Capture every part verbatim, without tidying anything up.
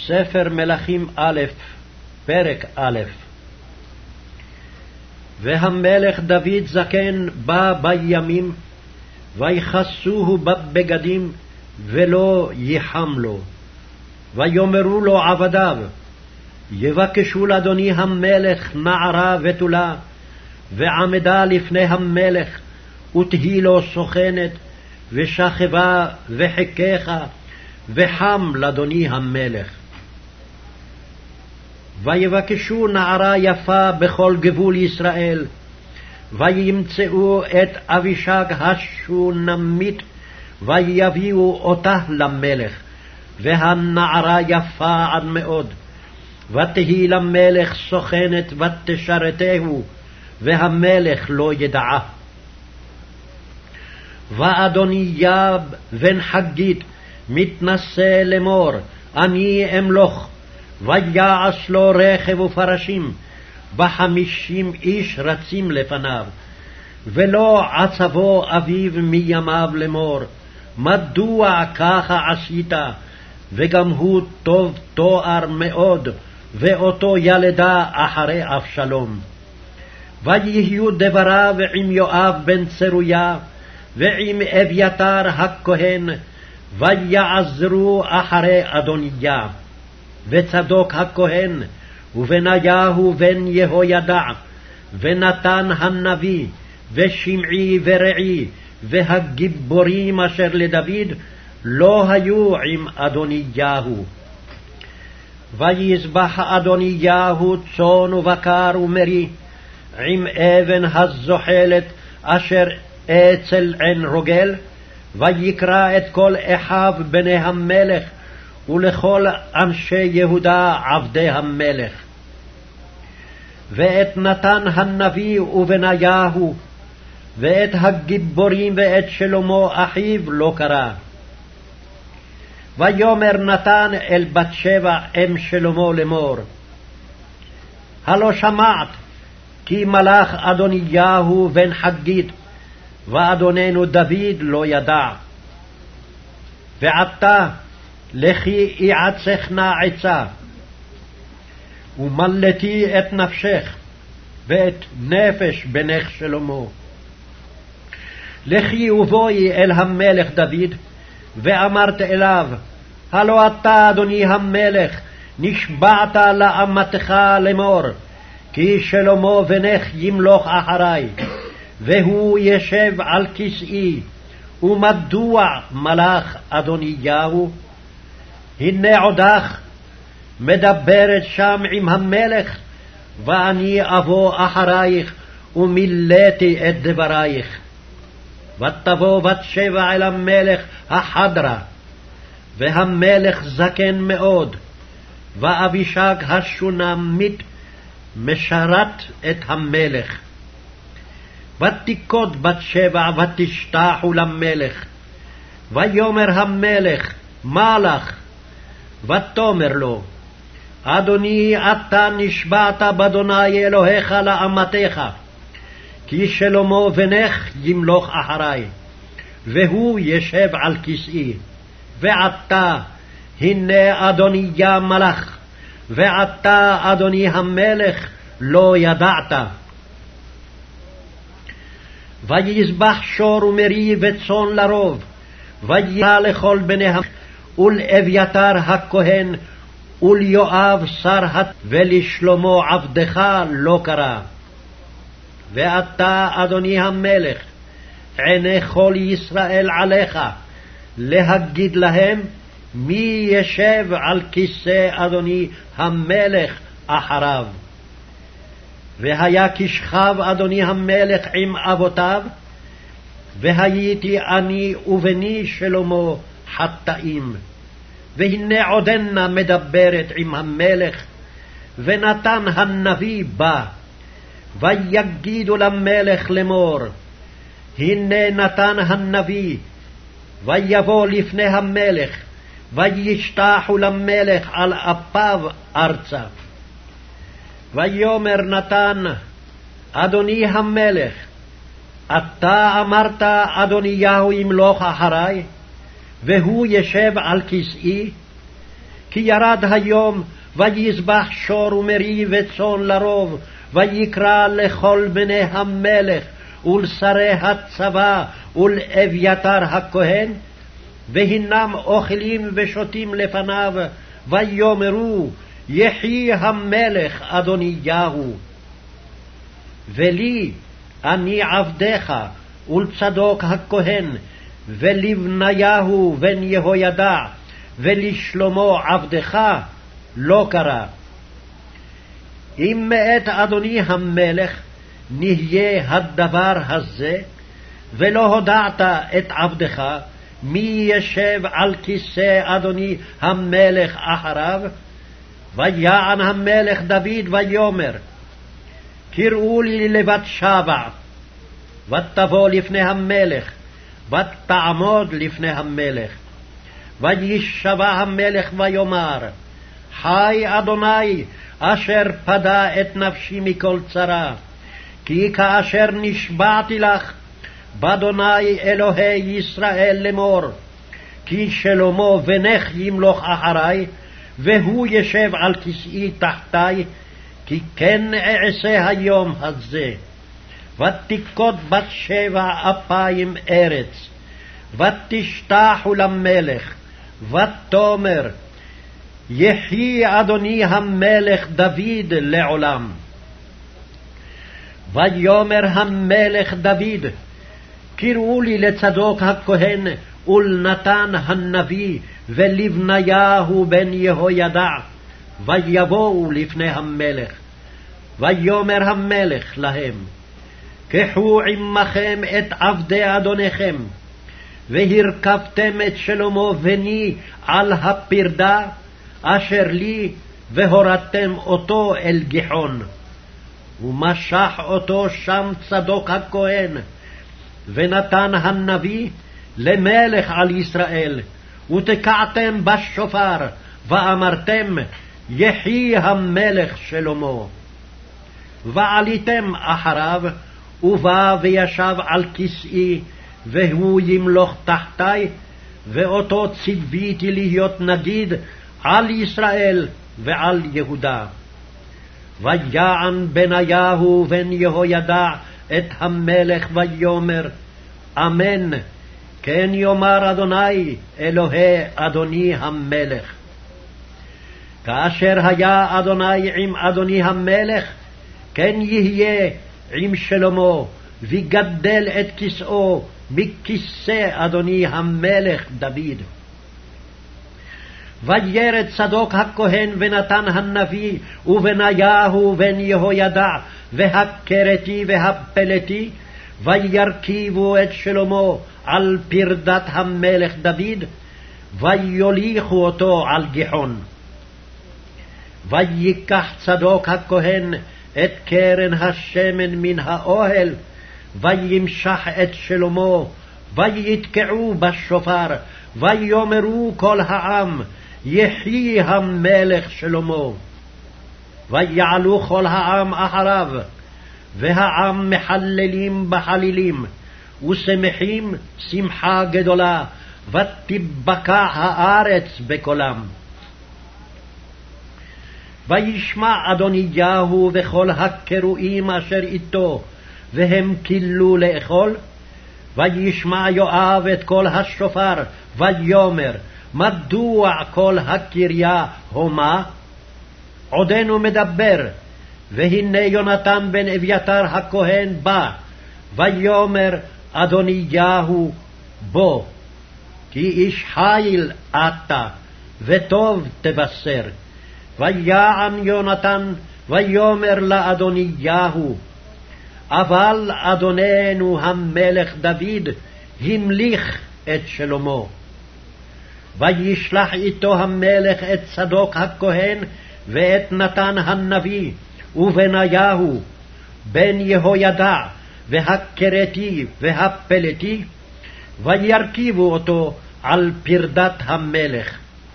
ספר מלכים א', פרק א'. והמלך דוד זקן בא בימים, ויכסוהו בבגדים, ולא ייחם לו. ויאמרו לו עבדיו, יבקשו לאדוני המלך נערה בתולה, ועמדה לפני המלך, ותהי לו סוכנת, ושכבה וחיקך, וחם לאדוני המלך. ויבקשו נערה יפה בכל גבול ישראל, וימצאו את אבישג השונמית, ויביאו אותה למלך, והנערה יפה עד מאוד. ותהי למלך סוכנת ותשרתהו, והמלך לא ידעה. ואדוניה בן חגית מתנשא לאמור, אני אמלוך, ויעש לו רכב ופרשים, בחמישים איש רצים לפניו. ולא עצבו אביו מימיו לאמור, מדוע ככה עשית? וגם הוא טוב תואר מאוד, ואותו ילדה אחרי אבשלום. ויהיו דבריו עם יואב בן צרויה, ועם אביתר הכהן, ויעזרו אחרי אדוניה. וצדוק הכהן, ובניהו בן יהוידע, ונתן הנביא, ושמעי ורעי, והגיבורים אשר לדוד, לא היו עם אדוניהו. ויזבח אדוניהו צאן ובקר ומרי, עם אבן הזוחלת אשר אצל עין רוגל, ויקרא את כל אחיו בני המלך, ולכל אנשי יהודה עבדי המלך. ואת נתן הנביא ובניהו, ואת הגיבורים ואת שלמה אחיו לא קרא. ויאמר נתן אל בת שבע אם שלמה לאמור, הלא שמעת כי מלך אדוניהו בן חגית, ואדוננו דוד לא ידע. ועתה לכי יעצך נא עצה, ומלתי את נפשך, ואת נפש בנך שלמה. לכי ובואי אל המלך דוד, ואמרת אליו, הלא אתה אדוני המלך, נשבעת לאמתך לאמור, כי שלמה בנך ימלוך אחרי, והוא ישב על כסאי, ומדוע מלך אדוניהו? הנה עודך מדברת שם עם המלך, ואני אבוא אחרייך, ומילאתי את דברייך. ותבוא בת שבע אל המלך החדרה, והמלך זקן מאוד, ואבישג השונמית משרת את המלך. ותיקוד בת שבע ותשתחו למלך. ויאמר המלך, מה לך? ותאמר לו, אדוני, אתה נשבעת באדוני אלוהיך לאמתך, כי שלמה בנך ימלוך אחרי, והוא ישב על כסאי. ועתה הנה אדוניה מלך, ועתה אדוני המלך לא ידעת. ויזבח שור ומרי וצאן לרוב, וירא לכל בני המלך, ולאביתר הכהן, וליואב שר הת, ולשלמה עבדך לא קרא. ואתה אדוני המלך, עיני כל ישראל עליך, להגיד להם מי ישב על כיסא אדוני המלך אחריו. והיה כשכב אדוני המלך עם אבותיו, והייתי אני ובני שלמה חטאים. והנה עודנה מדברת עם המלך, ונתן הנביא בא, ויגידו למלך לאמור, הנה נתן הנביא, ויבוא לפני המלך, וישתחו למלך על אפיו ארצה. ויאמר נתן, אדוני המלך, אתה אמרת אדוניהו ימלוך אחרי, והוא ישב על כסאי? כי ירד היום, ויזבח שור ומרי וצאן לרוב, ויקרא לכל בני המלך, ולשרי הצבא, ולאביתר הכהן, והנם אוכלים ושותים לפניו, ויאמרו, יחי המלך אדוניהו. ולי, אני עבדך, ולצדוק הכהן, ולבניהו בן יהוידע, ולשלמה עבדך, לא קרא. אם מאת אדוני המלך נהיה הדבר הזה, ולא הודעת את עבדך, מי ישב על כיסא אדוני המלך אחריו? ויען המלך דוד ויאמר, קראו לי לבת שבע, ותבוא לפני המלך, ותעמוד לפני המלך. וישבע המלך ויאמר, חי אדוני, אשר פדה את נפשי מכל צרה, כי כאשר נשבעתי לך, באדוני אלוהי ישראל לאמור, כי שלמה בנך ימלוך אחרי, והוא ישב על כסאי תחתי, כי כן אעשה היום הזה. ותכות בת שבע אפיים ארץ, ותשתחו למלך, ותאמר, יחי אדוני המלך דוד לעולם. ויאמר המלך דוד, קראו לי לצדוק הכהן, ולנתן הנביא, ולבניהו בן יהוידע, ויבואו לפני המלך. ויאמר המלך להם, קחו עמכם את עבדי אדוניכם, והרכבתם את שלמה בני על הפרדה אשר לי, והורדתם אותו אל גיחון. ומשח אותו שם צדוק הכהן, ונתן הנביא למלך על ישראל, ותקעתם בשופר, ואמרתם, יחי המלך שלמה. ועליתם אחריו, ובא וישב על כסאי, והוא ימלוך תחתי, ואותו ציוויתי להיות נגיד על ישראל ועל יהודה. ויען בניהו בן יהוידע את המלך ויאמר, אמן, כן יאמר אדוני אלוהי אדוני המלך. כאשר היה אדוני עם אדוני המלך, כן יהיה עם שלמה, ויגדל את כסאו מכיסא אדוני המלך דוד. וירד צדוק הכהן ונתן הנביא, ובניהו בן יהוידע, והכרתי והפלתי, וירכיבו את שלמה על פרדת המלך דוד, ויוליכו אותו על גיחון. ויקח צדוק הכהן את קרן השמן מן האוהל, וימשח את שלמה, ויתקעו בשופר, ויאמרו כל העם, יחי המלך שלמה. ויעלו כל העם אחריו, והעם מחללים בחלילים, ושמחים שמחה גדולה, ותבקע הארץ בקולם. וישמע אדוניהו וכל הקרואים אשר איתו, והם כילו לאכול. וישמע יואב את קול השופר, ויאמר, מדוע כל הקריה הומה? עודנו מדבר, והנה יונתן בן אביתר הכהן בא, ויאמר אדוניהו בוא, כי איש חיל אתה, וטוב תבשר. ויען יונתן, ויאמר לאדוניהו, אבל אדוננו המלך דוד המליך את שלמה. וישלח איתו המלך את צדוק הכהן, ואת נתן הנביא, ובניהו בן יהוידע, והכרתי והפלתי, וירכיבו אותו על פרדת המלך.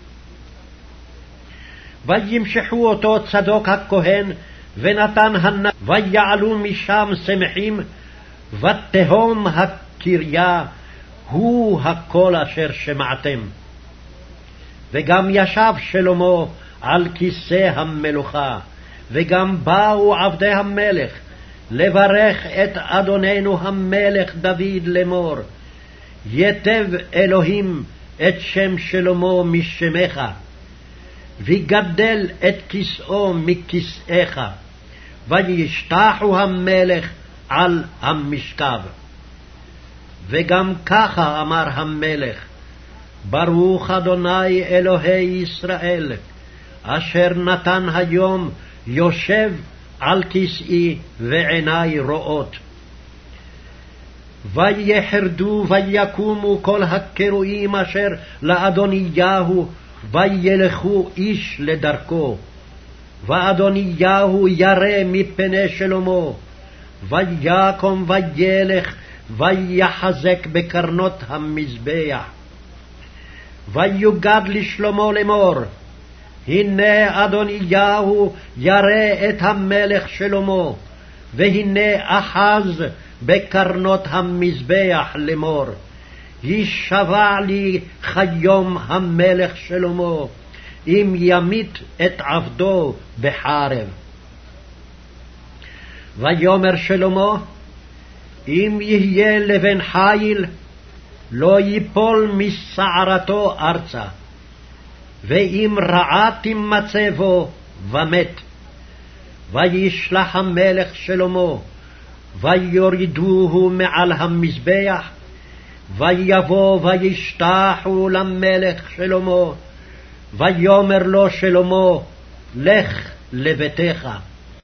וימשחו אותו צדוק הכהן, ונתן הנביא, ויעלו משם שמחים, ותהום הקריה הוא הקול אשר שמעתם. וגם ישב שלמה על כיסא המלוכה, וגם באו עבדי המלך לברך את אדוננו המלך דוד לאמור, יתב אלוהים את שם שלמה משמך, ויגדל את כיסאו מכיסאיך, וישתחו המלך על המשכב. וגם ככה אמר המלך, ברוך אדוני אלוהי ישראל, אשר נתן היום יושב על כסאי ועיני רואות. ויחרדו ויקומו כל הקרואים אשר לאדוניהו, וילכו איש לדרכו. ואדוניהו ירא מפני שלמה, ויקום וילך ויחזק בקרנות המזבח. ויוגד לשלמה לאמור, הנה אדוניהו ירא את המלך שלמה, והנה אחז בקרנות המזבח לאמור, ישבע לי כיום המלך שלמה, אם ימית את עבדו בחרב. ויאמר שלמה, אם יהיה לבן חיל, לא ייפול משערתו ארצה, ואם רעה תימצא בו ומת. וישלח המלך שלמה, ויורידוהו מעל המזבח, ויבוא וישתחו למלך שלמה, ויאמר לו שלמה, לך לביתך.